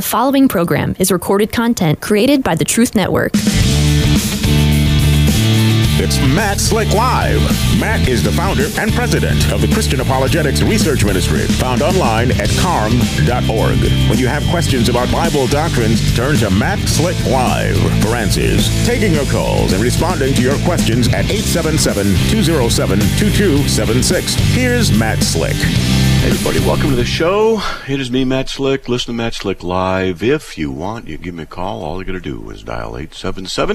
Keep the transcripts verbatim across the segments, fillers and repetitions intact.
The following program is recorded content created by the Truth Network. It's Matt Slick Live. Matt is the founder and president of the Christian Apologetics Research Ministry, found online at carm dot org. When you have questions about Bible doctrines, turn to Matt Slick Live for answers. Taking your calls and responding to your questions at eight seven seven, two oh seven, two two seven six. Here's Matt Slick. Hey everybody, welcome to the show. It is me, Matt Slick. Listen to Matt Slick Live. If you want, you give me a call. All you got to do is dial eight seven seven,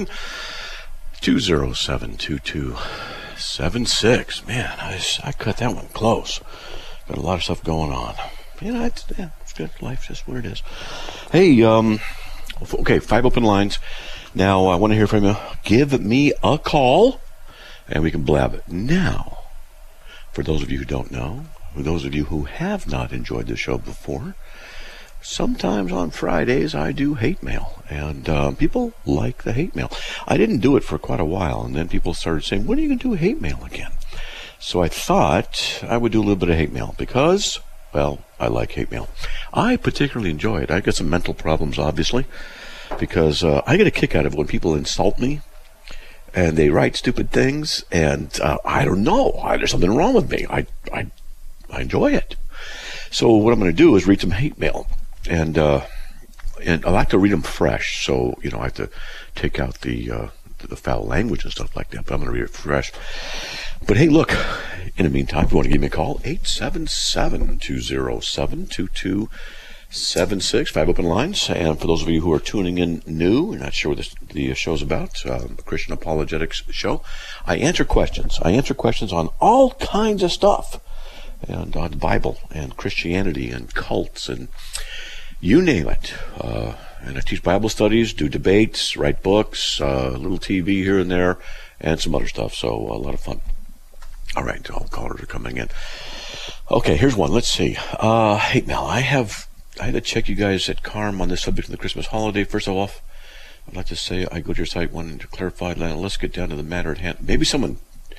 two oh seven, two two seven six. Man, I, I cut that one close. Got a lot of stuff going on. You know, it's, yeah, it's good. Life's just what it is. Hey, um, okay, five open lines. Now, I want to hear from you. Give me a call, and we can blab it. Now, for those of you who don't know, for those of you who have not enjoyed the show before, sometimes on Fridays I do hate mail, and uh, people like the hate mail. I didn't do it for quite a while, and then people started saying, when are you going to do hate mail again? So I thought I would do a little bit of hate mail because, well, I like hate mail. I particularly enjoy it. I got some mental problems, obviously, because uh, I get a kick out of it when people insult me, and they write stupid things, and uh, I don't know. I, there's something wrong with me. I, I, I enjoy it. So what I'm going to do is read some hate mail. And uh, and I like to read them fresh, so you know I have to take out the uh, the foul language and stuff like that. But I'm going to read it fresh. But hey, look. In the meantime, if you want to give me a call, eight seven seven, two oh seven, two two seven six. Five open lines. And for those of you who are tuning in new, and not sure what this, the show's about, uh, a Christian Apologetics show, I answer questions. I answer questions on all kinds of stuff, and on the Bible and Christianity and cults and you name it. Uh, and I teach Bible studies, do debates, write books, uh, a little T V here and there, and some other stuff. So a lot of fun. All right, all callers are coming in. Okay, here's one. Let's see. Uh, hate mail. I have. I had to check you guys at Carm on the subject of the Christmas holiday. First of all, I'd like to say I go to your site wanting to clarify. Let's get down to the matter at hand. Maybe someone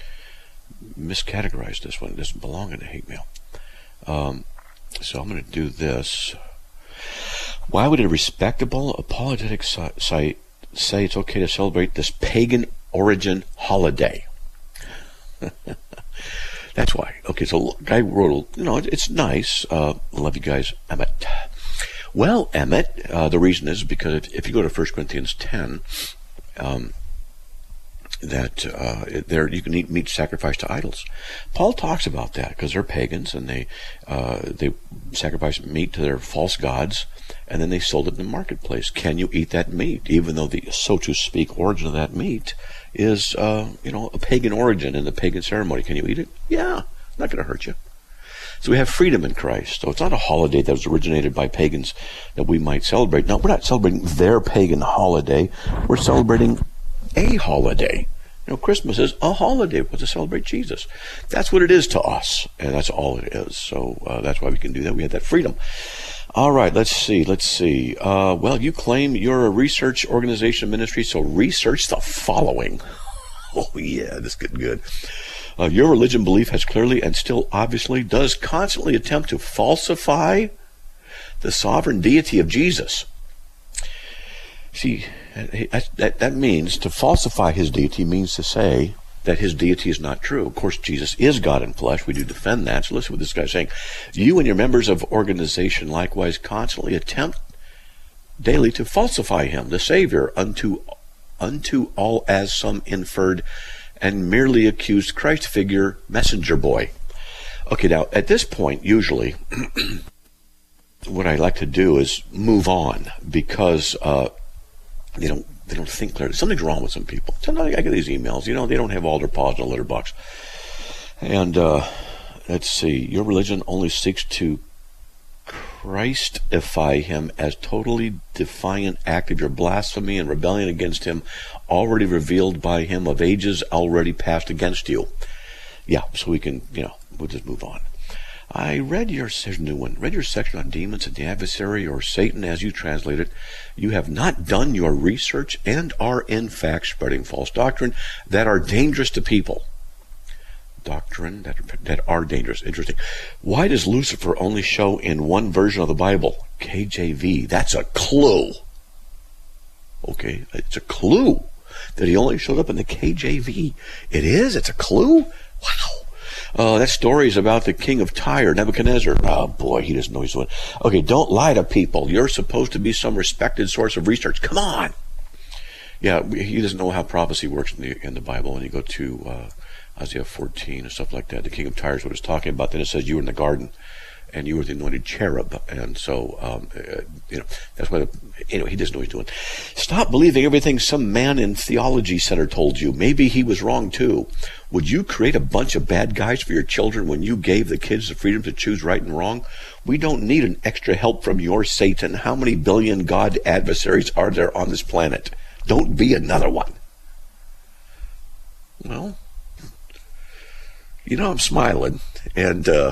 miscategorized this one. It doesn't belong in the hate mail. Um, so I'm going to do this. Why would a respectable apologetic site say it's okay to celebrate this pagan origin holiday? That's why. Okay, so a guy wrote, you know, it's nice. Uh, love you guys, Emmett. Well, Emmett, uh, the reason is because if, if you go to First Corinthians ten, um, that uh, there you can eat meat sacrificed to idols. Paul talks about that because they're pagans and they uh, they sacrifice meat to their false gods, and then they sold it in the marketplace. Can you eat that meat, even though the, so to speak, origin of that meat is uh, you know a pagan origin in the pagan ceremony? Can you eat it? Yeah, not going to hurt you. So we have freedom in Christ. So it's not a holiday that was originated by pagans that we might celebrate. No, we're not celebrating their pagan holiday. We're celebrating a holiday. You know, Christmas is a holiday to celebrate Jesus. That's what it is to us, and that's all it is. So uh, that's why we can do that. We have that freedom. All right, let's see, let's see. Uh, well, you claim you're a research organization ministry, so research the following. Oh, yeah, this is getting good. Uh, your religion belief has clearly and still obviously does constantly attempt to falsify the sovereign deity of Jesus. See, that, that, that means to falsify his deity means to say that his deity is not true. Of course, Jesus is God in flesh. We do defend that. So listen what this guy's saying. You and your members of organization likewise constantly attempt daily to falsify him, the Savior, unto, unto all as some inferred and merely accused Christ figure messenger boy. Okay, now, at this point, usually, what I like to do is move on because uh, they don't they don't think clearly. Something's wrong with some people. Sometimes I get these emails, you know, they don't have all their paws in a litter box. And uh, let's see, your religion only seeks to Christify him as totally defiant act of your blasphemy and rebellion against him, already revealed by him of ages already passed against you. Yeah, so we can, you know, we'll just move on. I read your, here's a new one, read your section on demons and the adversary, or Satan as you translate it. You have not done your research and are in fact spreading false doctrine that are dangerous to people. doctrine that, that are dangerous. Interesting. Why does Lucifer only show in one version of the Bible? K J V. That's a clue. Okay, it's a clue that he only showed up in the K J V. It is? It's a clue? Wow. Uh, that story is about the king of Tyre, Nebuchadnezzar. Oh, boy, he doesn't know he's doing. Okay, don't lie to people. You're supposed to be some respected source of research. Come on. Yeah, he doesn't know how prophecy works in the in the Bible. When you go to uh, Isaiah fourteen and stuff like that, the king of Tyre is what it's talking about. Then it says you were in the garden, and you were the anointed cherub. And so, um, uh, you know, that's why, the, anyway, he doesn't know what he's doing. Stop believing everything some man in theology center told you. Maybe he was wrong, too. Would you create a bunch of bad guys for your children when you gave the kids the freedom to choose right and wrong? We don't need an extra help from your Satan. How many billion God adversaries are there on this planet? Don't be another one. Well, you know, I'm smiling, and uh,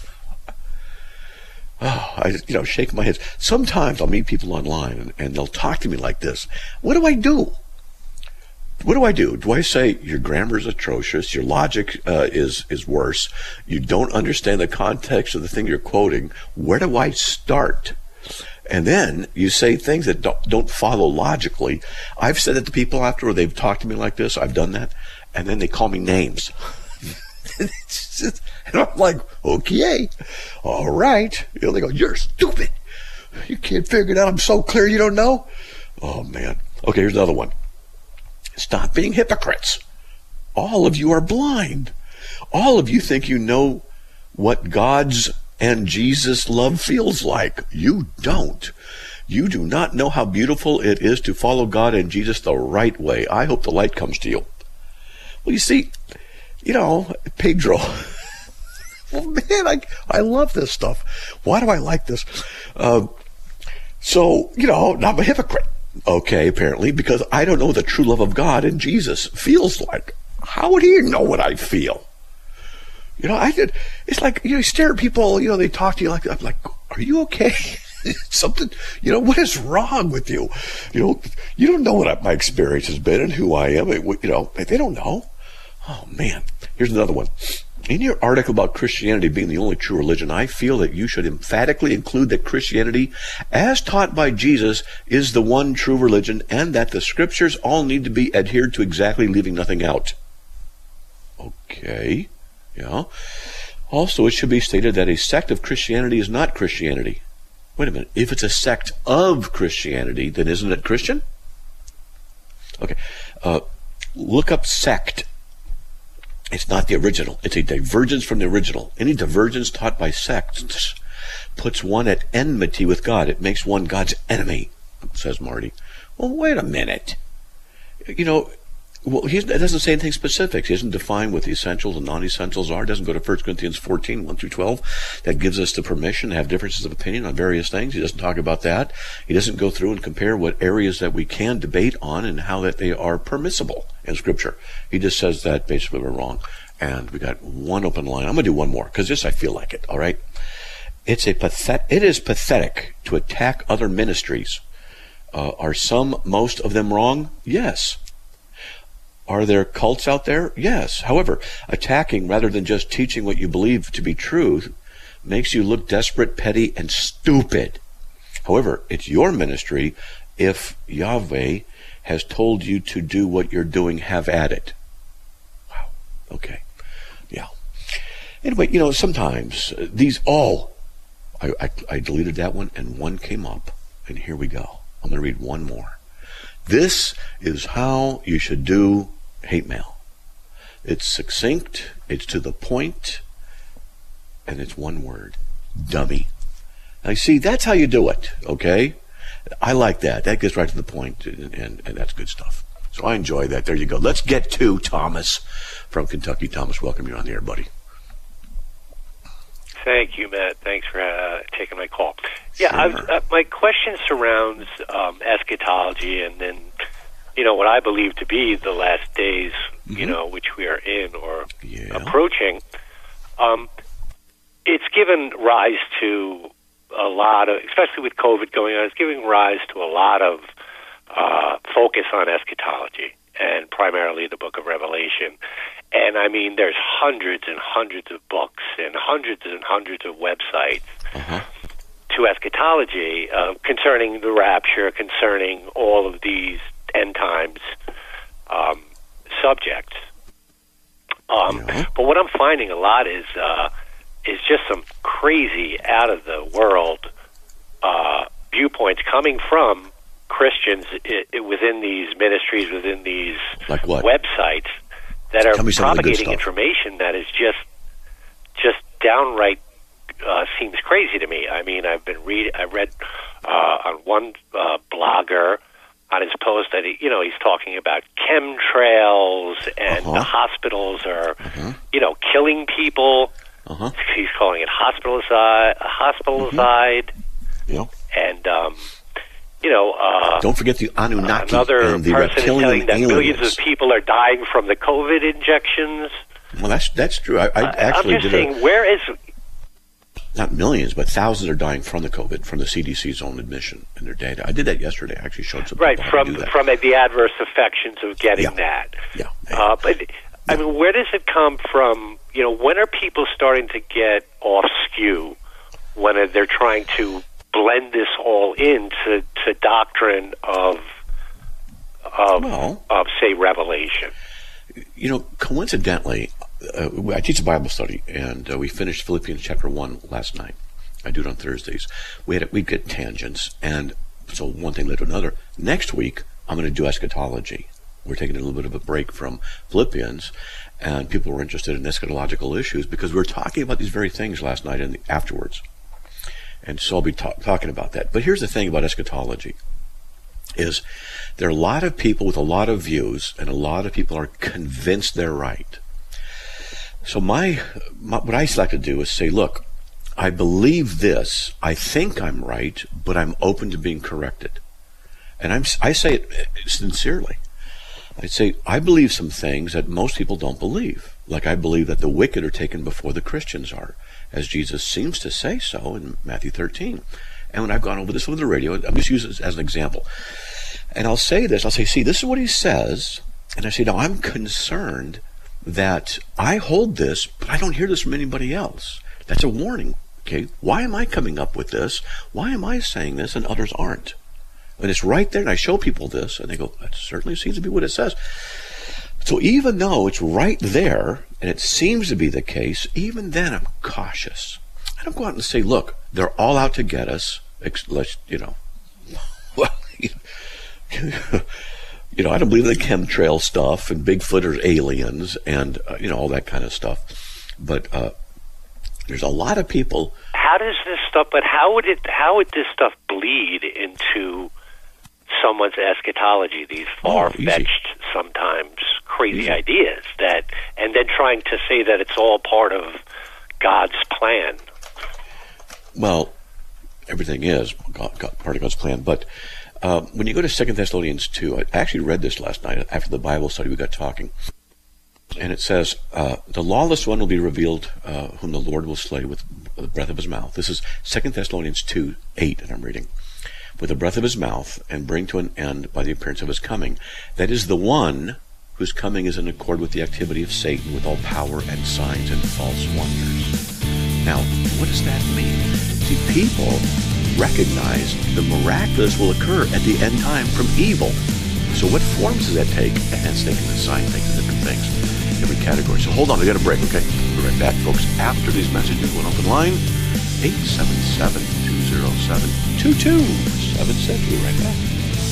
oh, I you know shake my head. Sometimes I'll meet people online, and, and they'll talk to me like this. What do I do? What do I do? Do I say your grammar is atrocious, your logic uh, is is worse, you don't understand the context of the thing you're quoting? Where do I start? And then you say things that don't, don't follow logically. I've said it to people after, or they've talked to me like this. I've done that. And then they call me names. It's just, and I'm like, okay, all right. You know, they go, you're stupid. You can't figure it out. I'm so clear you don't know. Oh, man. Okay, here's another one. Stop being hypocrites. All of you are blind. All of you think you know what God's and Jesus' love feels like. You don't. You do not know how beautiful it is to follow God and Jesus the right way. I hope the light comes to you. Well, you see, you know, Pedro, well, man, I, I love this stuff. Why do I like this? Uh, so, you know, I'm a hypocrite. Okay, apparently, because I don't know what the true love of God and Jesus feels like. How would he know what I feel? You know, I did. It's like, you know, you stare at people, you know, they talk to you like, I'm like, are you okay? Something, you know, what is wrong with you? You know, you don't know what my experience has been and who I am. You know, they don't know. Oh, man. Here's another one. In your article about Christianity being the only true religion, I feel that you should emphatically include that Christianity, as taught by Jesus, is the one true religion, and that the scriptures all need to be adhered to exactly, leaving nothing out. Okay. Yeah. Also, it should be stated that a sect of Christianity is not Christianity. Wait a minute. If it's a sect of Christianity, then isn't it Christian? Okay. Uh, look up sect. It's not the original. It's a divergence from the original. Any divergence taught by sects puts one at enmity with God. It makes one God's enemy, says Marty. Well, wait a minute. You know, well, he doesn't say anything specific. He doesn't define what the essentials and non-essentials are. It doesn't go to First Corinthians fourteen, one through twelve. That gives us the permission to have differences of opinion on various things. He doesn't talk about that. He doesn't go through and compare what areas that we can debate on and how that they are permissible in Scripture. He just says that basically we're wrong. And we got one open line. I'm going to do one more because this, I feel like it, all right? It's a pathet- It is pathetic to attack other ministries. Uh, are some, most of them wrong? Yes. Are there cults out there? Yes. However, attacking rather than just teaching what you believe to be true makes you look desperate, petty, and stupid. However, it's your ministry. If Yahweh has told you to do what you're doing, have at it. Wow. Okay. Yeah. Anyway, you know, sometimes uh, these all, I, I, I deleted that one and one came up. And here we go. I'm going to read one more. This is how you should do hate mail. It's succinct, it's to the point, and it's one word. Dummy. Now, see, that's how you do it, okay? I like that. That gets right to the point, and, and, and that's good stuff. So I enjoy that. There you go. Let's get to Thomas from Kentucky. Thomas, welcome. You're on the air, buddy. Thank you, Matt. Thanks for uh, taking my call. Yeah, Sure. I was, uh, my question surrounds um, eschatology and then, you know, what I believe to be the last days, mm-hmm. you know, which we are in or yeah. approaching. Um, it's given rise to a lot of, especially with COVID going on, it's giving rise to a lot of uh, focus on eschatology. and primarily the book of Revelation. And, I mean, there's hundreds and hundreds of books and hundreds and hundreds of websites Uh-huh. to eschatology uh, concerning the rapture, concerning all of these end times um, subjects. Um, Yeah. But what I'm finding a lot is uh, is just some crazy, out of the world uh, viewpoints coming from Christians I- I within these ministries, within these Like what? websites that are Tell me some of the good propagating stuff. information that is just just downright uh, seems crazy to me. I mean, I've been read I read uh, on one uh, blogger on his post that he, you know, he's talking about chemtrails and Uh-huh. the hospitals are Uh-huh. you know killing people. Uh-huh. He's calling it hospitalicide, hospitalicide, Yeah. and um, you know. Uh, Don't forget the Anunnaki Another and the person is reptilian telling that aliens. millions of people are dying from the COVID injections. Well, that's that's true. I, I Uh, actually I'm just did saying, a, where is not millions, but thousands are dying from the COVID, from the C D C's own admission and their data. I did that yesterday. I actually showed some right people how to from do that. from the adverse affections of getting Yeah. that? yeah. Uh, but I mean, where does it come from? You know, when are people starting to get off skew when they're trying to blend this all into to doctrine of of Well- of say Revelation? You know, coincidentally, uh, I teach a Bible study, and uh, we finished Philippians chapter one last night. I do it on Thursdays. We had we get tangents, and so one thing led to another. Next week, I'm going to do eschatology. We're taking a little bit of a break from Philippians, and people were interested in eschatological issues because we were talking about these very things last night and afterwards. And so I'll be ta- talking about that. But here's the thing about eschatology. Is there are a lot of people with a lot of views, and a lot of people are convinced they're right. So my, my what I like to do is say, look, I believe this, I think I'm right, but I'm open to being corrected. And I'm I say it sincerely. I say I believe some things that most people don't believe. Like I believe that the wicked are taken before the Christians are, as Jesus seems to say so in Matthew thirteen. And when I've gone over this over the radio, I'm just using this as an example. And I'll say this, I'll say, see, this is what he says. And I say, now I'm concerned that I hold this, but I don't hear this from anybody else. That's a warning, okay? Why am I coming up with this? Why am I saying this and others aren't? And it's right there, and I show people this, and they go, that certainly seems to be what it says. So even though it's right there, and it seems to be the case, even then I'm cautious. I don't go out and say, look, they're all out to get us. Let's, you know, well, you know, I don't believe in the chemtrail stuff and Bigfoot or aliens and, uh, you know, all that kind of stuff. But uh, there's a lot of people. How does this stuff, but how would it, how would this stuff bleed into someone's eschatology, these far-fetched, oh, sometimes crazy easy. ideas that, and then trying to say that it's all part of God's plan? Well, everything is God, God, part of God's plan. But uh, when you go to Second Thessalonians two, I actually read this last night after the Bible study. We got talking. And it says, uh, the lawless one will be revealed, uh, whom the Lord will slay with the breath of his mouth. This is Second Thessalonians two, eight, that I'm reading. With the breath of his mouth, and bring to an end by the appearance of his coming. That is the one whose coming is in accord with the activity of Satan, with all power and signs and false wonders. Now, what does that mean? See, people recognize the miraculous will occur at the end time from evil. So what forms does that take? And hence they can assign things to different things, different categories. So hold on, we got a break, okay? We'll be right back, folks, after these messages. One open line, eight seven seven, two oh seven, two two seven six. We'll be right back.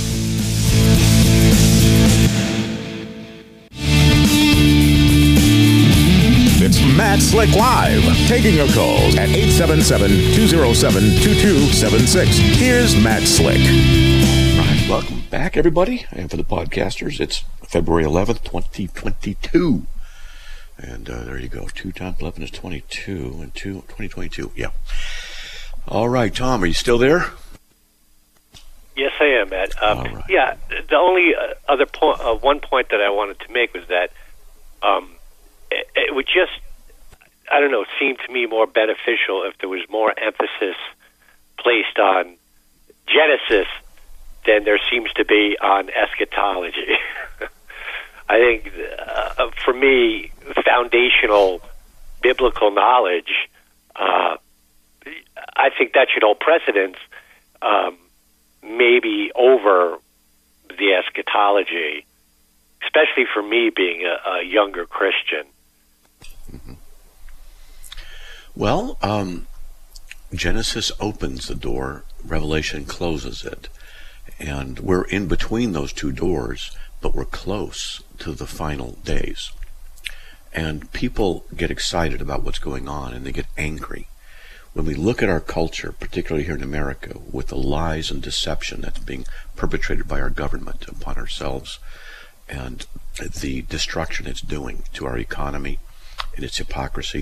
It's Matt Slick Live, taking your calls at eight seven seven, two oh seven, two two seven six. Here's Matt Slick. All right, welcome back, everybody. And for the podcasters, it's February eleventh, twenty twenty-two. And uh, there you go. Two times eleven is twenty-two, and two, twenty twenty-two. Yeah. All right, Tom, are you still there? Yes, I am, Matt. Um, All right. Yeah, the only uh, other point, uh, one point that I wanted to make was that um, it, it would just, I don't know, seem to me more beneficial if there was more emphasis placed on Genesis than there seems to be on eschatology. I think, uh, for me, foundational biblical knowledge, uh, I think that should hold precedence, um, maybe over the eschatology, especially for me being a, a younger Christian. Mm-hmm. Well, um, Genesis opens the door, Revelation closes it, and we're in between those two doors, but we're close to the final days. And people get excited about what's going on, and they get angry. When we look at our culture, particularly here in America, with the lies and deception that's being perpetrated by our government upon ourselves, and the destruction it's doing to our economy and its hypocrisy,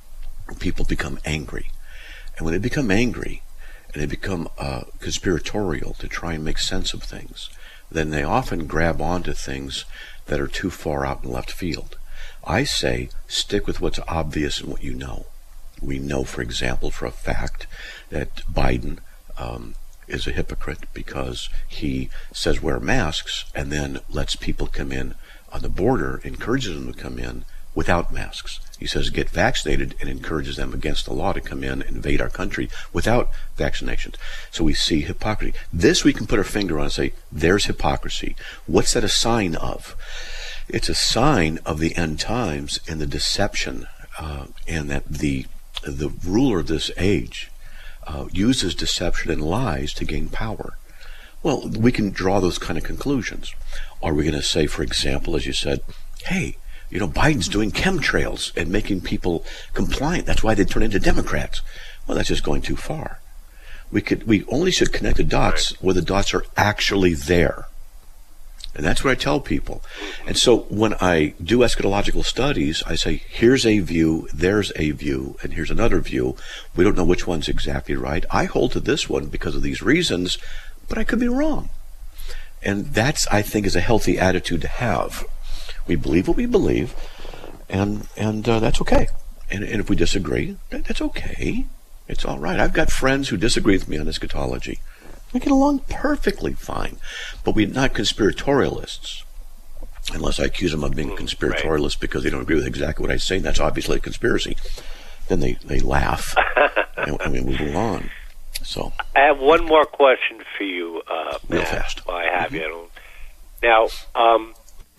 people become angry. And when they become angry, and they become uh, conspiratorial to try and make sense of things, then they often grab onto things that are too far out in left field. I say, stick with what's obvious and what you know. We know, for example, for a fact that Biden um, is a hypocrite because he says wear masks and then lets people come in on the border, encourages them to come in without masks. He says get vaccinated and encourages them against the law to come in and invade our country without vaccinations. So we see hypocrisy. This we can put our finger on and say, there's hypocrisy. What's that a sign of? It's a sign of the end times and the deception, uh, and that the the ruler of this age uh, uses deception and lies to gain power. Well, we can draw those kind of conclusions. Are we going to say, for example, as you said, hey, you know, Biden's doing chemtrails and making people compliant. That's why they turn into Democrats. Well, that's just going too far. We could, we only should connect the dots where the dots are actually there. And that's what I tell people. And so when I do eschatological studies, I say, here's a view, there's a view, and here's another view. We don't know which one's exactly right. I hold to this one because of these reasons, but I could be wrong. And that's, I think, is a healthy attitude to have. We believe what we believe, and and uh, that's okay. And, and if we disagree, that, that's okay. It's all right. I've got friends who disagree with me on eschatology. We get along perfectly fine. But we're not conspiratorialists. Unless I accuse them of being conspiratorialists because they don't agree with exactly what I say, and that's obviously a conspiracy. Then they, they laugh, and, and we move on. So I have one more question for you, uh, Matt, real fast. while I have Mm-hmm. you. Now, um,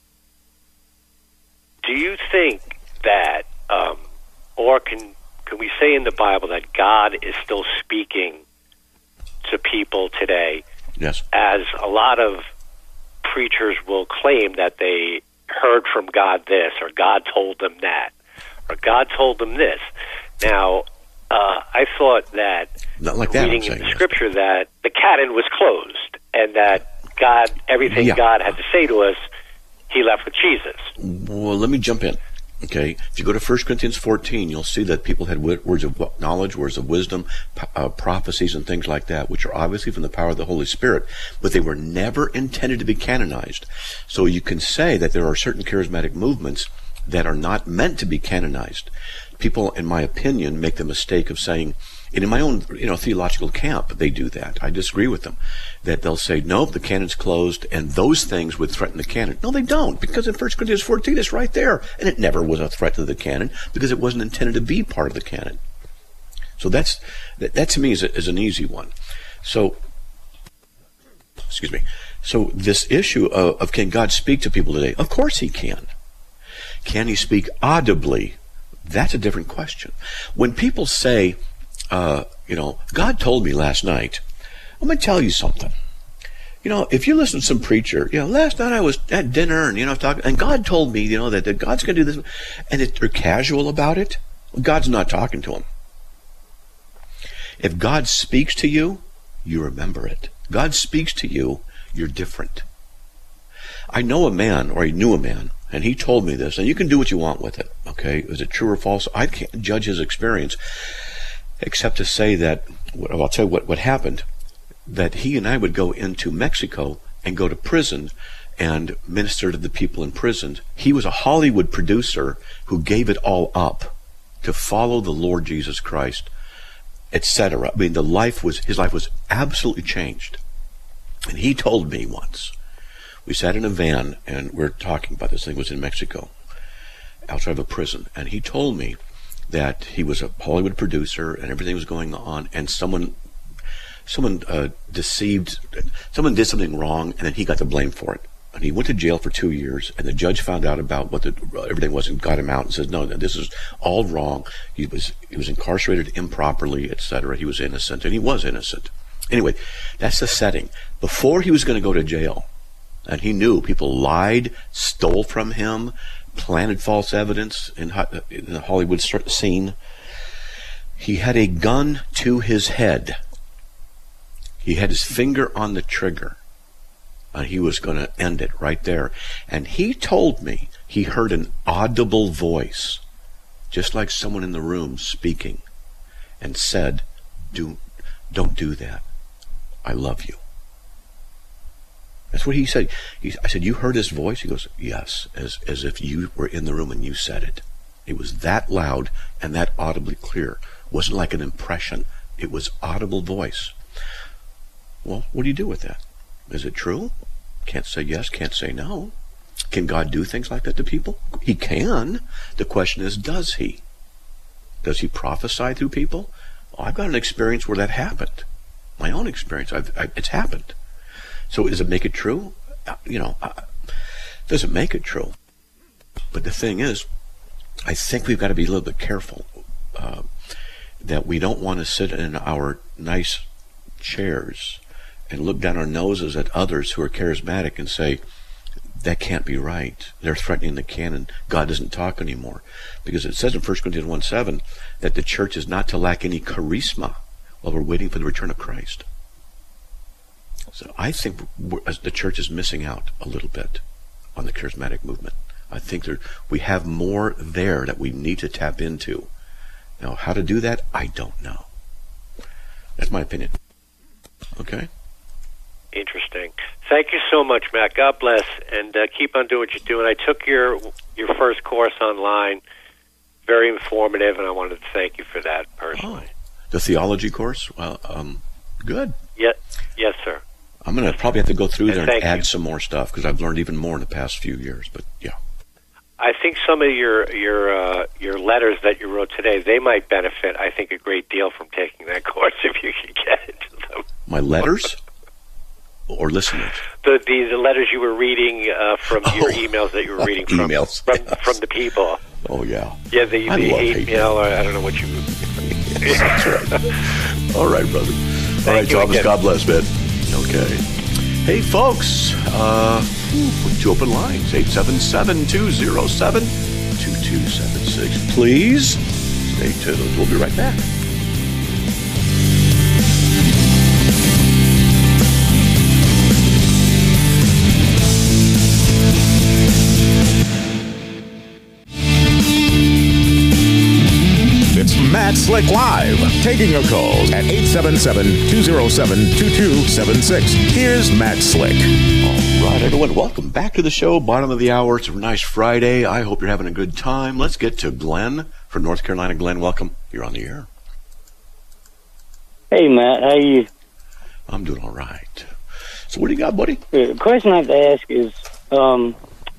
do you think that, um, or can can we say in the Bible that God is still speaking to people today? Yes. As a lot of preachers will claim that they heard from God this, or God told them that, or God told them this. Now, uh, I thought that, Not like that, reading I'm in the saying, Scripture, that the canon was closed, and that God, everything Yeah. God had to say to us, He left with Jesus. Well, let me jump in. Okay, if you go to First Corinthians fourteen, you'll see that people had words of knowledge, words of wisdom, uh, prophecies, and things like that, which are obviously from the power of the Holy Spirit, but they were never intended to be canonized. So you can say that there are certain charismatic movements that are not meant to be canonized. People, in my opinion, make the mistake of saying, and in my own, you know, theological camp, they do that. I disagree with them. That they'll say, nope, the canon's closed, and those things would threaten the canon. No, they don't, because in First Corinthians fourteen, it's right there. And it never was a threat to the canon, because it wasn't intended to be part of the canon. So that's, that, that to me is, a, is an easy one. So, excuse me. So this issue of, of can God speak to people today? Of course He can. Can He speak audibly? That's a different question. When people say, uh, you know, God told me last night, I'm going to tell you something. You know, if you listen to some preacher, you know, last night I was at dinner and, you know, talking, and God told me, you know, that, that God's going to do this, and it, they're casual about it, God's not talking to them. If God speaks to you, you remember it. God speaks to you, you're different. I know a man, or I knew a man, and he told me this, and you can do what you want with it, okay? Is it true or false? I can't judge his experience, except to say that, well, I'll tell you what, what happened, that he and I would go into Mexico and go to prison and minister to the people in prison. He was a Hollywood producer who gave it all up to follow the Lord Jesus Christ, et cetera. I mean, the life was, his life was absolutely changed. And he told me once, We sat in a van, and we're talking about this. Thing was in Mexico, outside of a prison, and he told me that he was a Hollywood producer, and everything was going on, and someone, someone uh, deceived, someone did something wrong, and then he got the blame for it. And he went to jail for two years, and the judge found out about what the, everything was and got him out and says, no, this is all wrong. He was he was incarcerated improperly, et cetera. He was innocent, and he was innocent. Anyway, that's the setting. Before he was going to go to jail, and he knew people lied, stole from him, planted false evidence in, in the Hollywood scene, he had a gun to his head. He had his finger on the trigger. And he was going to end it right there. And he told me he heard an audible voice, just like someone in the room speaking, and said, "Do, don't do that. I love you." That's what he said. He, I said, "You heard his voice?" He goes, "Yes," as, as if you were in the room and you said it. It was that loud and that audibly clear. It wasn't like an impression. It was audible voice. Well, what do you do with that? Is it true? Can't say yes, can't say no. Can God do things like that to people? He can. The question is, does he? Does he prophesy through people? Oh, I've got an experience where that happened. My own experience. I've, I, it's happened. So does it make it true? You know, uh, does it make it true? But the thing is, I think we've got to be a little bit careful uh, that we don't want to sit in our nice chairs and look down our noses at others who are charismatic and say, that can't be right. They're threatening the canon. God doesn't talk anymore. Because it says in First Corinthians one seven that the church is not to lack any charisma while we're waiting for the return of Christ. So I think we're, the church is missing out a little bit on the charismatic movement. I think there, we have more there that we need to tap into. Now, how to do that, I don't know. That's my opinion. Okay? Interesting. Thank you so much, Matt. God bless, and uh, keep on doing what you're doing. I took your your first course online. Very informative, and I wanted to thank you for that personally. Oh, the theology course? Well, um, good. Yes, yes, sir. I'm going to probably have to go through and there and add you. some more stuff because I've learned even more in the past few years. But yeah, I think some of your your uh, your letters that you wrote today, they might benefit, I think, a great deal from taking that course if you can get into them. My letters or listeners? The the, the letters you were reading uh, from oh. your emails that you were reading from emails from, yes. from the people. Oh yeah, yeah. The, I the love hate mail, or I don't know what you. That's right. All right, brother. Thank All right, Thomas. again. God bless, man. Okay. Hey, folks. Uh, two open lines: eight seven seven, two zero seven, two two seven six. Please stay tuned. We'll be right back. Matt Slick Live, taking your calls at eight seven seven, two zero seven, two two seven six. Here's Matt Slick. All right, everyone, welcome back to the show. Bottom of the hour. It's a nice Friday. I hope you're having a good time. Let's get to Glenn from North Carolina. Glenn, welcome. You're on the air. Hey, Matt. How you? I'm doing all right. So what do you got, buddy? The question I have to ask is, um,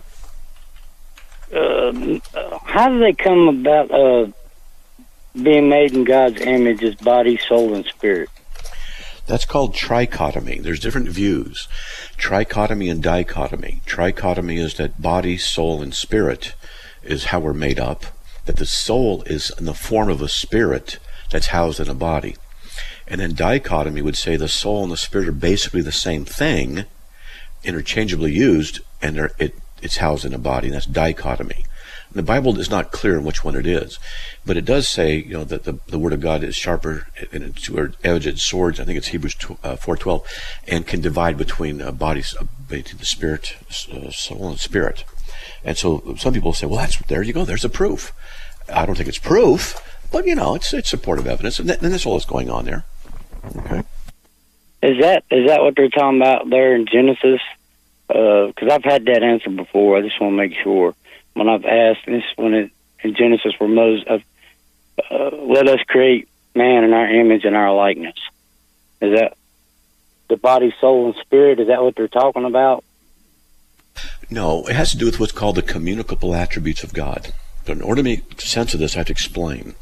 uh, how do they come about uh, being made in God's image as body, soul, and spirit? That's called trichotomy. There's different views. Trichotomy and dichotomy. Trichotomy is that body, soul, and spirit is how we're made up. That the soul is in the form of a spirit that's housed in a body. And then dichotomy would say the soul and the spirit are basically the same thing, interchangeably used, and they're, it, it's housed in a body, and that's dichotomy. The Bible is not clear on which one it is, but it does say, you know, that the, the Word of God is sharper and it's two-edged swords. I think it's Hebrews four twelve, and can divide between uh, bodies, uh, between the spirit, uh, soul, and spirit. And so some people say, well, that's there you go. There's a proof. I don't think it's proof, but you know, it's it's supportive evidence, and, that, and that's all that's going on there. Okay. Is that is that what they're talking about there in Genesis? Because uh, I've had that answer before. I just want to make sure. When I've asked, this when it, in Genesis where Moses, uh, uh, let us create man in our image and our likeness. Is that the body, soul, and spirit? Is that what they're talking about? No, it has to do with what's called the communicable attributes of God. But in order to make sense of this, I have to explain.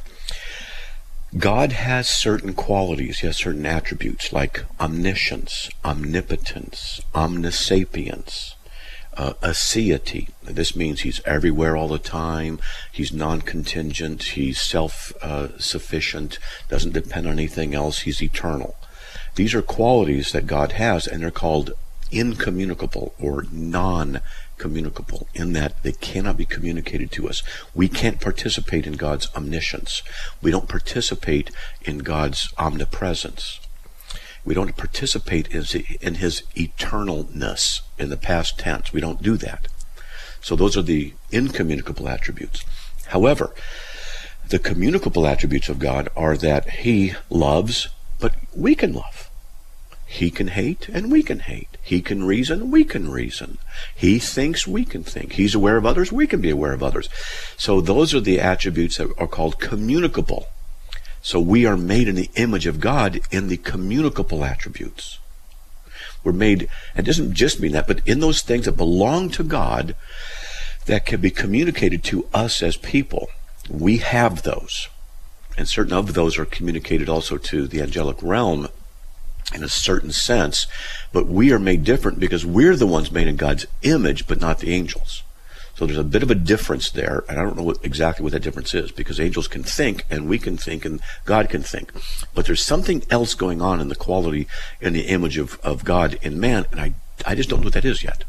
God has certain qualities, he has certain attributes like omniscience, omnipotence, omnisapience, uh, aseity. This means he's everywhere all the time, he's non-contingent, he's self-sufficient, uh, doesn't depend on anything else, he's eternal. These are qualities that God has, and they're called incommunicable or non-communicable, in that they cannot be communicated to us. We can't participate in God's omniscience. We don't participate in God's omnipresence. We don't participate in his eternalness in the past tense. We don't do that. So those are the incommunicable attributes. However, the communicable attributes of God are that he loves, but we can love. He can hate, and we can hate. He can reason, we can reason. He thinks, we can think. He's aware of others, we can be aware of others. So those are the attributes that are called communicable. So we are made in the image of God in the communicable attributes. We're made, and it doesn't just mean that, but in those things that belong to God that can be communicated to us as people. We have those. And certain of those are communicated also to the angelic realm in a certain sense, but we are made different because we're the ones made in God's image, but not the angels. So there's a bit of a difference there, and I don't know what, exactly what that difference is, because angels can think, and we can think, and God can think. But there's something else going on in the quality, in the image of, of God in man, and I, I just don't know what that is yet.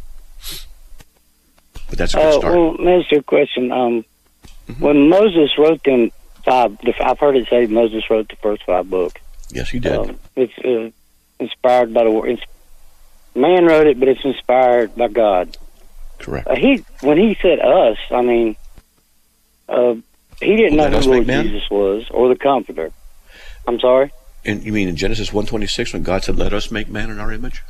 But that's a good uh, start. Well, let me ask you a question. Um, mm-hmm. When Moses wrote them five, I've heard it say Moses wrote the first five books. Yes, he did. Um, it's uh, inspired by the word. Man wrote it, but it's inspired by God. Correct. Uh, he when he said us, I mean, uh, he didn't well, know who Lord man? Jesus was or the Comforter. I'm sorry? And you mean in Genesis one twenty-six when God said, "Let us make man in our image"?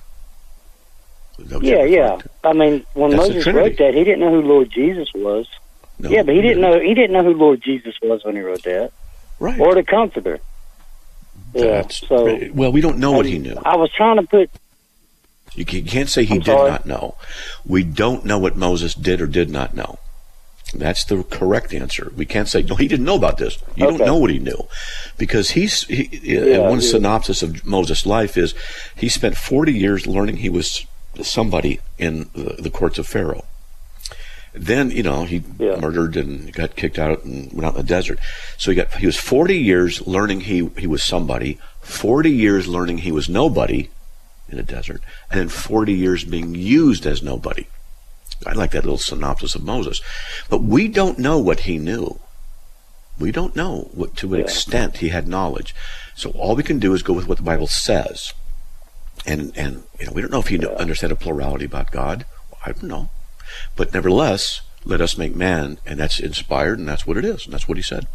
Yeah, yeah. To? I mean, when That's Moses wrote that, he didn't know who Lord Jesus was. No, yeah, but he didn't no. know he didn't know who Lord Jesus was when he wrote that. Right. Or the Comforter. Yeah. That's, so well, we don't know what he knew. I was trying to put. You can't say he I'm did sorry? not know. We don't know what Moses did or did not know. That's the correct answer. We can't say, no, he didn't know about this. You okay. don't know what he knew. Because he's, he, yeah, one yeah. synopsis of Moses' life is he spent forty years learning he was somebody in the, the courts of Pharaoh. Then, you know, he yeah. murdered and got kicked out and went out in the desert. So he got he was forty years learning he, he was somebody, forty years learning he was nobody in the desert, and then forty years being used as nobody. I like that little synopsis of Moses. But we don't know what he knew. We don't know what to what yeah. extent he had knowledge. So all we can do is go with what the Bible says. And and you know, we don't know if he yeah. understood a plurality about God. I don't know. But nevertheless, let us make man, and that's inspired, and that's what it is, and that's what he said.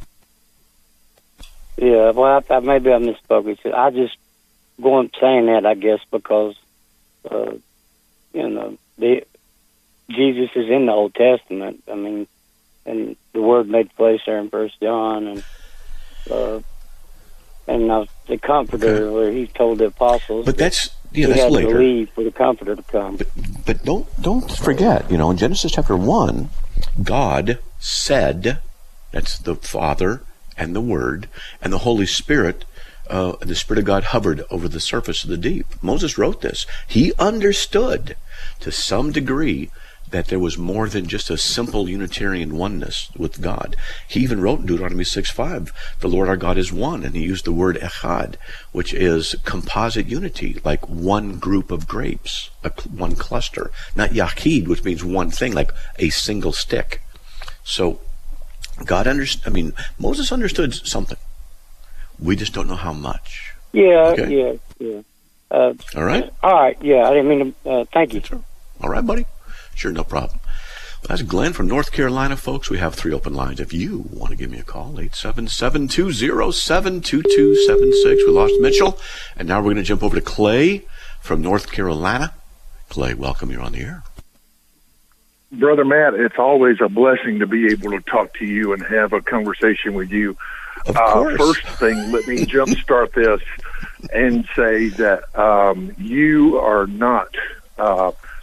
Yeah, well, I, I, maybe I misspoke. I just go on saying that, I guess, because, uh, you know, the, Jesus is in the Old Testament. I mean, and the Word made place there in First John, and uh, and uh, the Comforter, okay. where he told the apostles. But that's yeah, he that's had later. to leave for the Comforter to come. But, but don't don't forget, you know, in Genesis chapter one, God said, that's the Father and the Word and the Holy Spirit. Uh, the Spirit of God hovered over the surface of the deep. Moses wrote this. He understood to some degree that there was more than just a simple Unitarian oneness with God. He even wrote in Deuteronomy six five, the Lord our God is one, and he used the word echad, which is composite unity, like one group of grapes, a, one cluster, not yachid, which means one thing, like a single stick. So God understood, I mean, Moses understood something. We just don't know how much. Yeah, okay? yeah, yeah. Uh, all right? All right, yeah, I didn't mean to, uh, thank you. Sure. All right, buddy. Sure, no problem. Well, that's Glenn from North Carolina, folks. We have three open lines. If you want to give me a call, eight seven seven, two zero seven, two two seven six. We lost Mitchell, and now we're going to jump over to Clay from North Carolina. Clay, welcome. You're on the air. Brother Matt, it's always a blessing to be able to talk to you and have a conversation with you. Of uh, course. First thing, let me jumpstart this and say that um, you are not uh,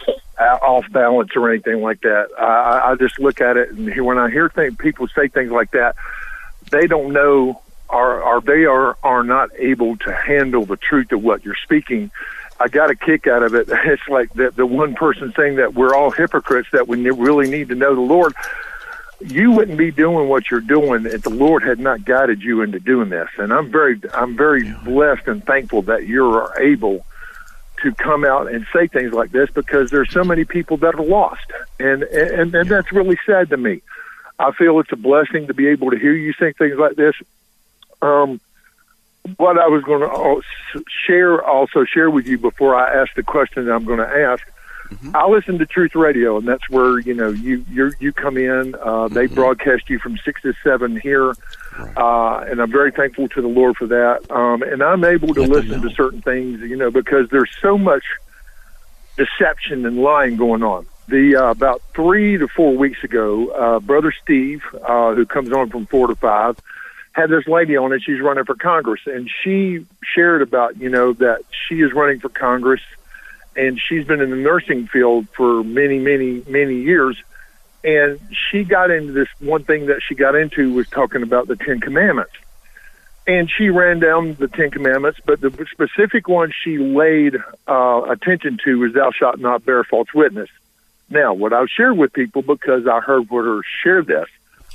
off balance or anything like that. I, I just look at it, and when I hear th- people say things like that, they don't know, or, or they are, are not able to handle the truth of what you're speaking. I got a kick out of it. It's like the, the one person saying that we're all hypocrites, that we really need to know the Lord. You wouldn't be doing what you're doing if the Lord had not guided you into doing this. And I'm very, I'm very blessed and thankful that you're able to come out and say things like this, because there's so many people that are lost. And, and, and that's really sad to me. I feel it's a blessing to be able to hear you say things like this. Um, what I was going to share, also share with you before I ask the question that I'm going to ask, mm-hmm. I listen to Truth Radio, and that's where, you know, you you you come in. Uh, they mm-hmm. broadcast you from six to seven here, right. uh, and I'm very thankful to the Lord for that. Um, and I'm able to Let listen to certain things, you know, because there's so much deception and lying going on. The uh, about three to four weeks ago, uh, Brother Steve, uh, who comes on from four to five, had this lady on, and she's running for Congress, and she shared about, you know, that she is running for Congress, and she's been in the nursing field for many, many, many years, and she got into this one thing that she got into was talking about the Ten Commandments, and she ran down the Ten Commandments, but the specific one she laid uh, attention to is thou shalt not bear false witness. Now, what I've shared with people, because I heard her share this,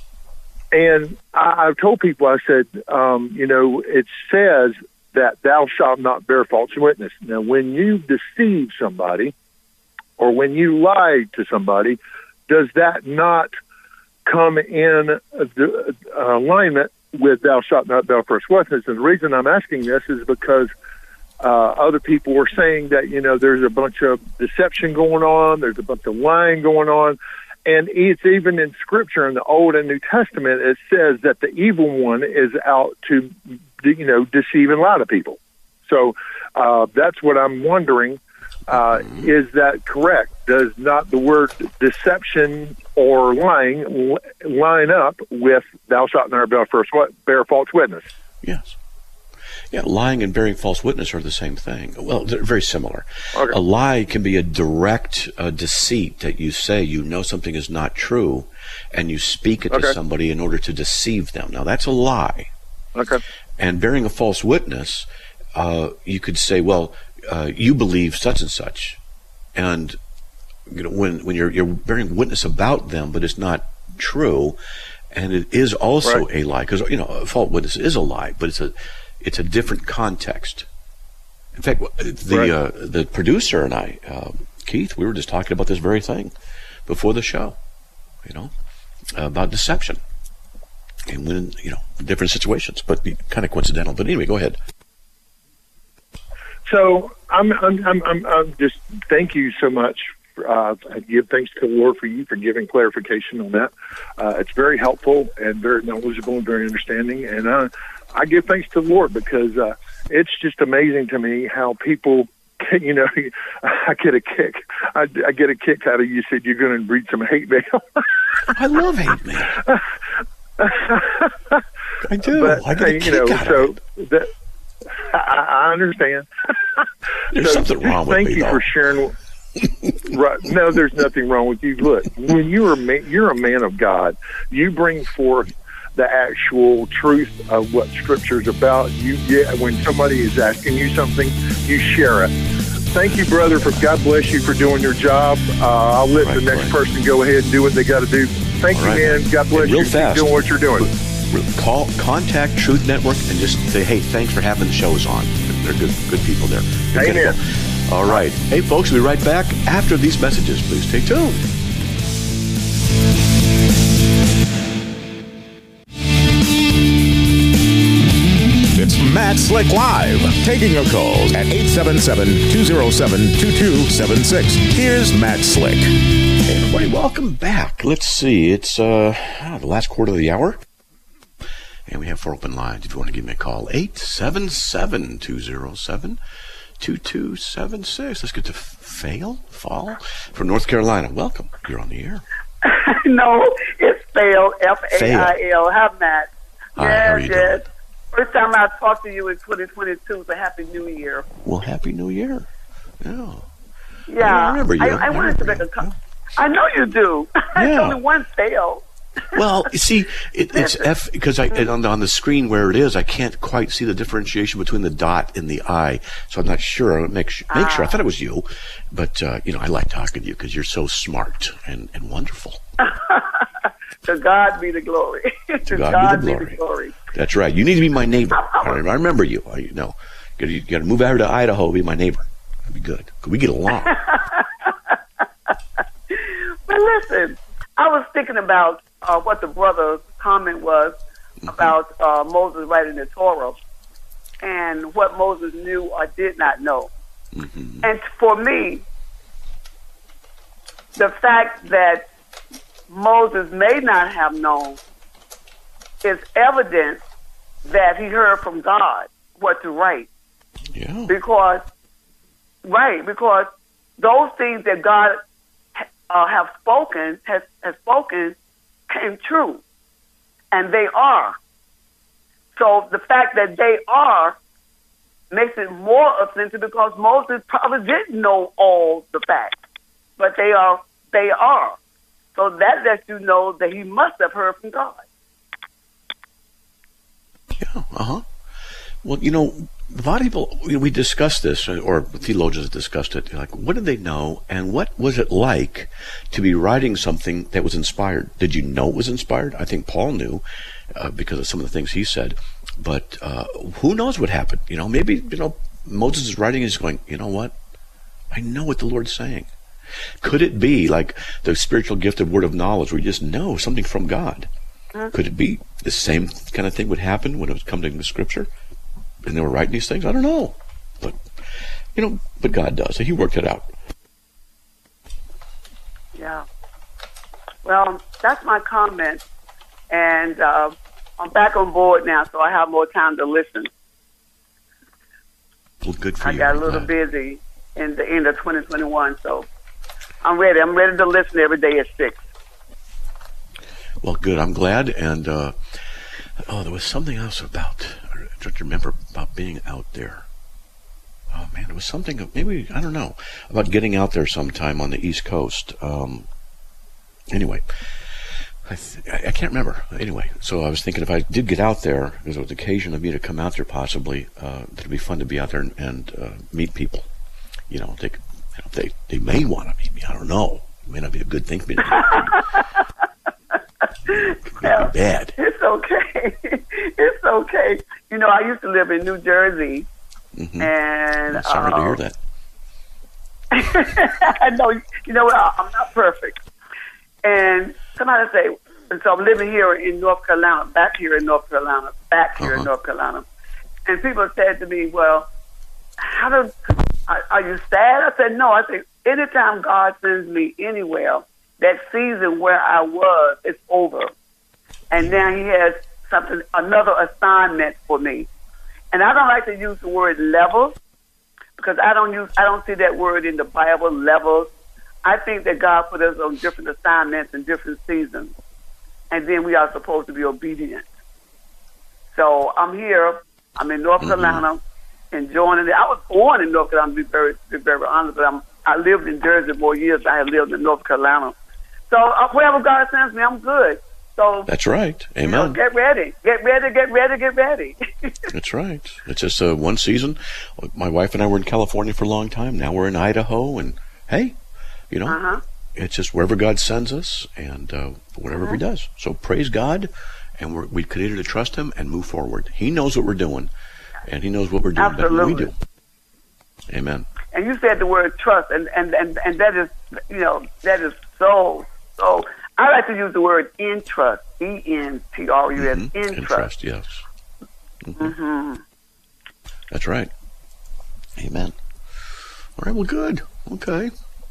and I, I've told people, I said, um, you know, it says that thou shalt not bear false witness. Now, when you deceive somebody or when you lie to somebody, does that not come in uh, alignment with thou shalt not bear false witness? And the reason I'm asking this is because uh, other people were saying that, you know, there's a bunch of deception going on, there's a bunch of lying going on. And it's even in Scripture, in the Old and New Testament, it says that the evil one is out to, you know, deceive and lie to people. So uh, that's what I'm wondering. Uh, is that correct? Does not the word deception or lying line up with thou shalt not bear, first, bear false witness? Yes. Yeah, lying and bearing false witness are the same thing. Well, they're very similar. Okay. A lie can be a direct uh, deceit that you say you know something is not true, and you speak it okay. to somebody in order to deceive them. Now, that's a lie. Okay. And bearing a false witness, uh, you could say, well, uh, you believe such and such, and you know when when you're you're bearing witness about them, but it's not true, and it is also right. a lie, because you know a false witness is a lie, but it's a It's a different context. In fact, the right. uh, the producer and I, uh, Keith, we were just talking about this very thing before the show, you know, about deception and when, you know, different situations, but kind of coincidental. But anyway, go ahead. So I'm I'm I'm, I'm, I'm just thank you so much. Uh, I give thanks to the Lord for you for giving clarification on that. Uh, it's very helpful and very knowledgeable and very understanding. And uh, I give thanks to the Lord because uh, it's just amazing to me how people, you know, I get a kick. I, I get a kick out of you said you're going to read some hate mail. I love hate mail. I do. But, I get a you kick know, out so of it. That, I, I understand. There's so something wrong with thank me, you though. for sharing. Right? No, there's nothing wrong with you. Look, when you're a man, you're a man of God. You bring forth the actual truth of what Scripture is about. You get when somebody is asking you something, you share it. Thank you, brother. For God bless you for doing your job. Uh, I'll let right, the next right. person go ahead and do what they got to do. Thank All you, right. man. God bless and real you fast, for doing what you're doing. Call, contact Truth Network and just say, hey, thanks for having the shows on. They're good, good people there. Good Amen. people. All right. Hey, folks, we'll be right back after these messages. Please stay tuned. It's Matt Slick Live, taking your calls at eight seven seven, two oh seven, two two seven six. Here's Matt Slick. Hey, everybody, welcome back. Let's see. It's uh, the last quarter of the hour. And we have four open lines. If you want to give me a call, eight seven seven, two oh seven, two two seven six. Let's get to Fail, Fall from North Carolina. Welcome. You're on the air. No, it's Fail, F A I L. Hi, Matt. Hi, yes, how are you yes. doing? First time I talked to you in twenty twenty-two, so Happy New Year. Well, Happy New Year. Yeah. Yeah, I remember you. I, I wanted to make a comment. I know you do. Yeah. It's only one fail. Well, you see, it, it's F because I it, on, on the screen where it is, I can't quite see the differentiation between the dot and the I, so I'm not sure. I make sure, make sure. I thought it was you, but uh, you know, I like talking to you because you're so smart and, and wonderful. To God be the glory. to, to God, God be, the be the glory. That's right. You need to be my neighbor. I remember you. I, you know, you got to move out to Idaho, be my neighbor. That'd be good. Could we get along? But listen, I was thinking about uh, what the brother's comment was mm-hmm. about uh, Moses writing the Torah and what Moses knew or did not know. Mm-hmm. And for me, the fact that Moses may not have known is evidence that he heard from God what to write. Yeah. Because, right, because those things that God uh, have spoken, has, has spoken, came true. And they are. So the fact that they are makes it more authentic because Moses probably didn't know all the facts. But they are, they are. So that lets you know that he must have heard from God. Yeah, uh-huh. Well, you know, a lot of people, you know, we discussed this, or theologians discussed it, like, what did they know, and what was it like to be writing something that was inspired? Did you know it was inspired? I think Paul knew, uh, because of some of the things he said, but uh, who knows what happened? You know, maybe, you know, Moses is writing and he's going, you know what? I know what the Lord's saying. Could it be like the spiritual gift of word of knowledge where you just know something from God? Mm-hmm. Could it be the same kind of thing would happen when it was coming to the scripture and they were writing these things? I don't know. But, you know, but God does. He worked it out. Yeah. Well, that's my comment. And uh, I'm back on board now, so I have more time to listen. Well, good for I you. got a little busy in the end of twenty twenty-one, so I'm ready. I'm ready to listen every day at six. Well, good. I'm glad. And, uh, oh, there was something else about, I don't remember, about being out there. Oh, man, it was something, maybe, I don't know, about getting out there sometime on the East Coast. Um, anyway, I, th- I can't remember. Anyway, so I was thinking if I did get out there, because it was occasion of me to come out there possibly, uh, it'd be fun to be out there and, and uh, meet people. You know, they, you know, they they may want to meet me. I don't know. It may not be a good thing for me to It may well, be bad. It's okay. It's okay. You know, I used to live in New Jersey, mm-hmm. and I'm sorry uh, to hear that. I know. You know what? I'm not perfect, and somebody say, and so I'm living here in North Carolina, back here in North Carolina, back here uh-huh. in North Carolina, and people said to me, "Well, how does are, are you sad?" I said, "No." I said, "Anytime God sends me anywhere, that season where I was is over, and now He has something, another assignment for me." And I don't like to use the word levels because I don't use, I don't see that word in the Bible. Levels. I think that God put us on different assignments in different seasons, and then we are supposed to be obedient. So I'm here. I'm in North mm-hmm. Carolina, enjoying it. I was born in North Carolina, to be very, to be very honest, but I'm, I lived in Jersey more years than I have lived in North Carolina. So uh, wherever God sends me, I'm good. So that's right. Amen. You know, get ready. Get ready, get ready, get ready. That's right. It's just uh, one season. My wife and I were in California for a long time. Now we're in Idaho, and hey, you know, uh-huh. it's just wherever God sends us and uh, whatever uh-huh. He does. So praise God, and we're, we continue to trust Him and move forward. He knows what we're doing, and He knows what we're doing Absolutely. better than we do. Amen. And you said the word trust, and, and, and, and that is, you know, that is so, so... I like to use the word interest, E N T R U S, mm-hmm. interest. Interest, yes. Mm-hmm. Mm-hmm. That's right. Amen. All right, well, good. Okay.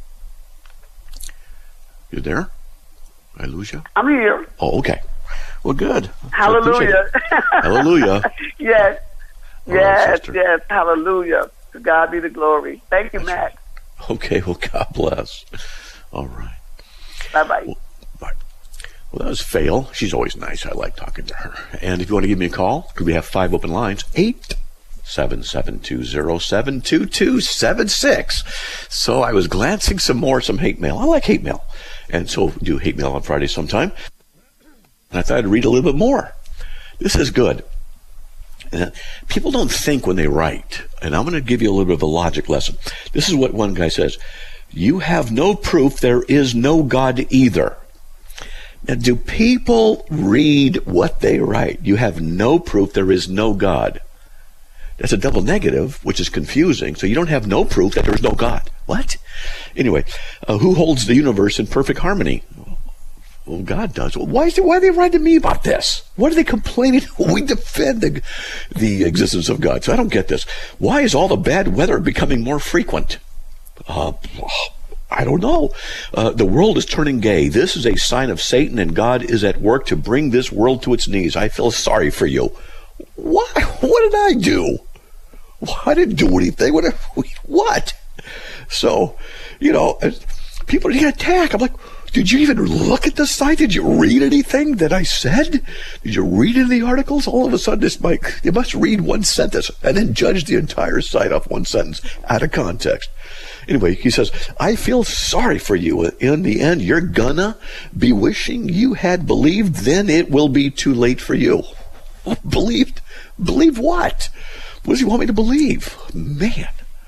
You there? Did I lose you? I'm here. Oh, okay. Well, good. Hallelujah. Hallelujah. Yes. All yes, right, yes. Hallelujah. To God be the glory. Thank you, That's Max. Right. Okay, well, God bless. All right. Bye-bye. Well, bye. Well, that was Fail. She's always nice. I like talking to her. And if you want to give me a call, because we have five open lines, eight seven seven two zero, seven two two seven six. So I was glancing some more, some hate mail. I like hate mail. And so do hate mail on Friday sometime. And I thought I'd read a little bit more. This is good. And people don't think when they write. And I'm going to give you a little bit of a logic lesson. This is what one guy says. You have no proof there is no God either. Now, do people read what they write? You have no proof there is no God. That's a double negative, which is confusing. So you don't have no proof that there is no God. What? Anyway, uh, who holds the universe in perfect harmony? Well, God does. Well, why is it, why are they writing to me about this? What are they complaining? We defend the, the existence of God. So I don't get this. Why is all the bad weather becoming more frequent? Uh, I don't know. Uh, the world is turning gay. This is a sign of Satan, and God is at work to bring this world to its knees. I feel sorry for you. What? What did I do? I didn't do anything. What? What? So, you know, people are getting attacked. I'm like, did you even look at the site? Did you read anything that I said? Did you read any of the articles? All of a sudden, it's like, you must read one sentence and then judge the entire site off one sentence out of context. Anyway, he says, I feel sorry for you. In the end, you're gonna be wishing you had believed. Then it will be too late for you. Believed? Believe what? What does he want me to believe? Man.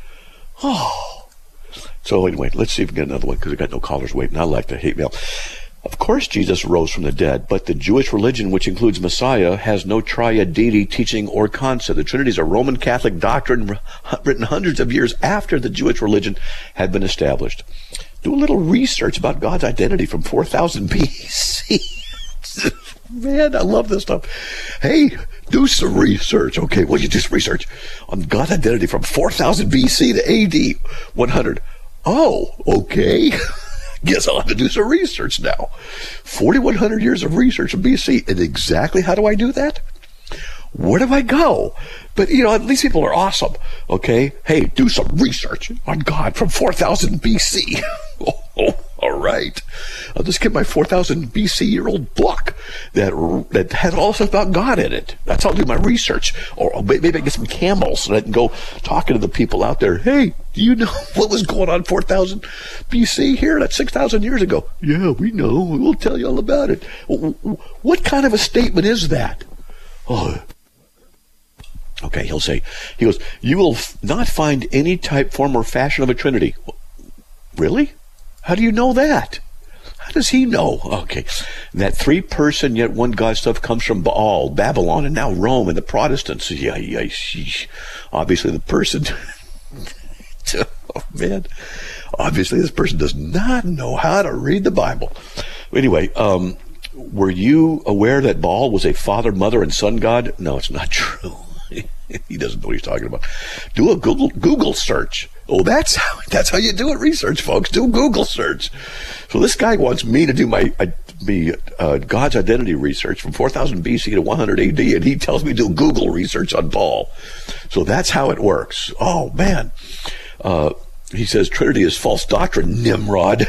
Oh. So anyway, let's see if we can get another one because we got no callers waiting. I like the hate mail. Of course Jesus rose from the dead, but the Jewish religion, which includes Messiah, has no triad deity teaching or concept. The Trinity is a Roman Catholic doctrine written hundreds of years after the Jewish religion had been established. Do a little research about God's identity from four thousand B C. Man, I love this stuff. Hey, do some research. Okay, well, you do some research on God's identity from four thousand B C to A D one hundred. Oh, okay. Guess I'll have to do some research now. forty-one hundred years of research in B C. And exactly how do I do that? Where do I go? But, you know, these people are awesome. Okay? Hey, do some research on God from four thousand B C. Oh, all right. I'll just get my four thousand B C year old book that that has all stuff about God in it. That's how I'll do my research. Or maybe I get some camels so I can go talking to the people out there. Hey, do you know what was going on four thousand B C here? That's six thousand years ago. Yeah, we know. We'll tell you all about it. What kind of a statement is that? Oh, okay, he'll say, he goes, you will f- not find any type, form, or fashion of a Trinity. Really? How do you know that? How does he know? Okay. That three-person yet one God stuff comes from Baal, Babylon, and now Rome and the Protestants. Yeah, yeah, sheesh. Obviously the person, oh man, obviously this person does not know how to read the Bible. Anyway, um, were you aware that Baal was a father, mother, and son god? No, it's not true. He doesn't know what he's talking about. Do a Google Google search. Oh, that's how that's how you do it. Research, folks. Do a Google search. So this guy wants me to do my uh, me uh, God's identity research from four thousand B C to one hundred A D, and he tells me to do Google research on Baal. So that's how it works. Oh man. Uh, he says Trinity is false doctrine. Nimrod.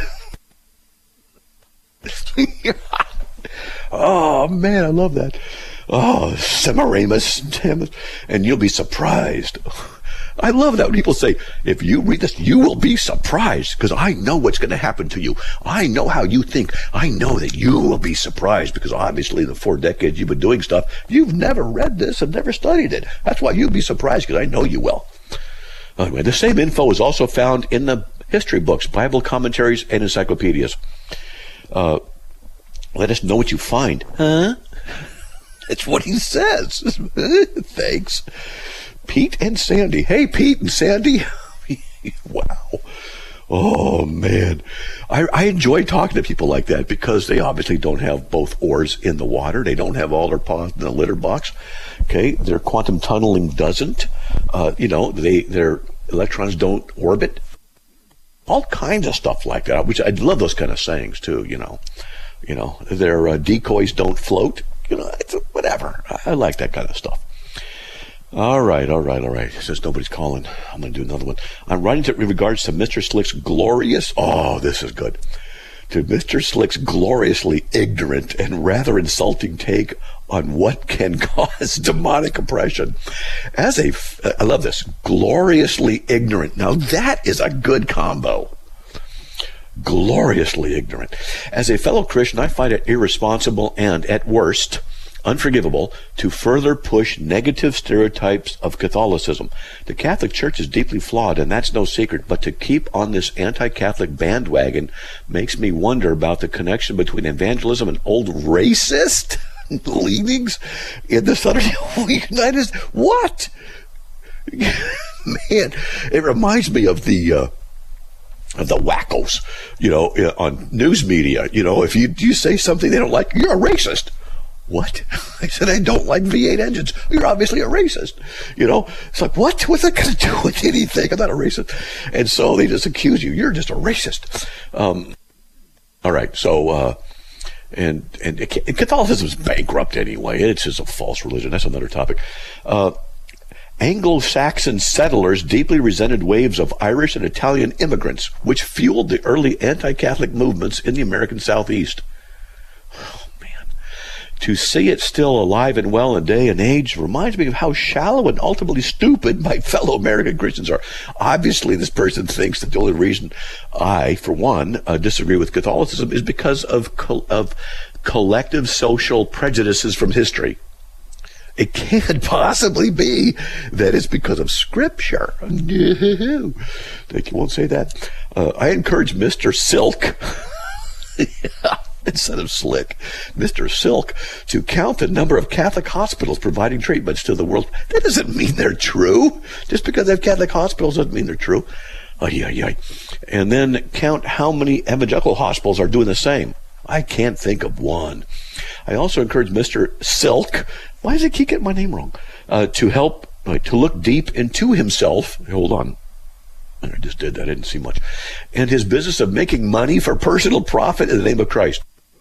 Oh man, I love that. Oh, Semiramis, and you'll be surprised. I love that when people say, if you read this, you will be surprised, because I know what's going to happen to you. I know how you think. I know that you will be surprised, because obviously the four decades you've been doing stuff, you've never read this and never studied it. That's why you'll be surprised, because I know you will. Anyway, the same info is also found in the history books, Bible commentaries, and encyclopedias. Uh, let us know what you find. Huh? That's what he says. Thanks. Pete and Sandy. Hey, Pete and Sandy. Wow. Oh, man. I, I enjoy talking to people like that because they obviously don't have both oars in the water. They don't have all their paws in the litter box. Okay? Their quantum tunneling doesn't. Uh, you know, they their electrons don't orbit. All kinds of stuff like that, which I love those kind of sayings, too, you know. You know, their uh, decoys don't float. You know, it's whatever. I, I like that kind of stuff. All right, all right, all right. Since nobody's calling, I'm going to do another one. I'm writing to in regards to Mister Slick's glorious. Oh, this is good. to Mister Slick's gloriously ignorant and rather insulting take on what can cause demonic oppression. As a, I love this, gloriously ignorant. Now that is a good combo. Gloriously ignorant. As a fellow Christian, I find it irresponsible and, at worst, unforgivable to further push negative stereotypes of Catholicism. The Catholic Church is deeply flawed, and that's no secret, but to keep on this anti-Catholic bandwagon makes me wonder about the connection between evangelism and old racist leanings in the Southern United States. What? Man, it reminds me of the uh, of the wackos, you know, on news media. You know, if you you say something they don't like, you're a racist. What? I said, I don't like V eight engines. You're obviously a racist. You know, it's like, what? What's that going to do with anything? I'm not a racist. And so they just accuse you. You're just a racist. Um, all right. So, uh, and, and Catholicism is bankrupt anyway. It's just a false religion. That's another topic. Uh, Anglo-Saxon settlers deeply resented waves of Irish and Italian immigrants, which fueled the early anti-Catholic movements in the American Southeast. To see it still alive and well in day and age reminds me of how shallow and ultimately stupid my fellow American Christians are. Obviously, this person thinks that the only reason I, for one, uh, disagree with Catholicism is because of co- of collective social prejudices from history. It can't possibly be that it's because of Scripture. No, they won't say that. Uh, I encourage Mister Silk. Yeah. Instead of Slick, Mister Silk, to count the number of Catholic hospitals providing treatments to the world. That doesn't mean they're true. Just because they have Catholic hospitals doesn't mean they're true. Ay, ay, ay. And then count how many evangelical hospitals are doing the same. I can't think of one. I also encourage Mister Silk, why does he keep getting my name wrong, uh, to help, uh, to look deep into himself. Hold on. I just did that. I didn't see much. And his business of making money for personal profit in the name of Christ.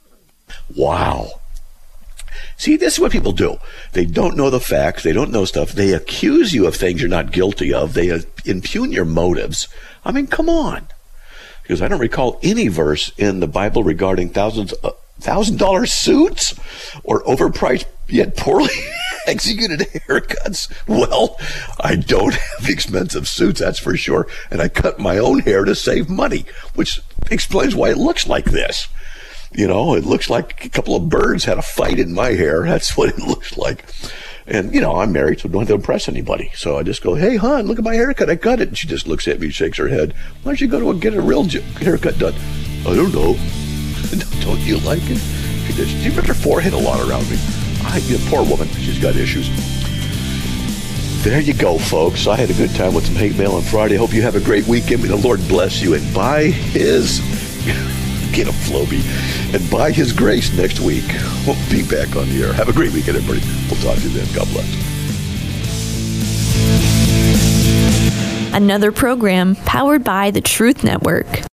Wow. See, this is what people do. They don't know the facts. They don't know stuff. They accuse you of things you're not guilty of. They uh, impugn your motives. I mean, come on. Because I don't recall any verse in the Bible regarding thousands, uh, thousand dollar suits or overpriced yet poorly executed haircuts. Well, I don't have expensive suits, that's for sure. And I cut my own hair to save money, which explains why it looks like this. You know, it looks like a couple of birds had a fight in my hair. That's what it looks like. And, you know, I'm married, so I don't have to impress anybody. So I just go, hey, hon, look at my haircut. I cut it. And she just looks at me, shakes her head. Why don't you go to a, get a real haircut done? I don't know. Don't you like it? She just, she ripped her forehead a lot around me. I, you know, poor woman. She's got issues. There you go, folks. I had a good time with some hate mail on Friday. Hope you have a great weekend. May the Lord bless you. And by His... get a Floby. And by His grace next week, we'll be back on the air. Have a great weekend, everybody. We'll talk to you then. God bless. Another program powered by the Truth Network.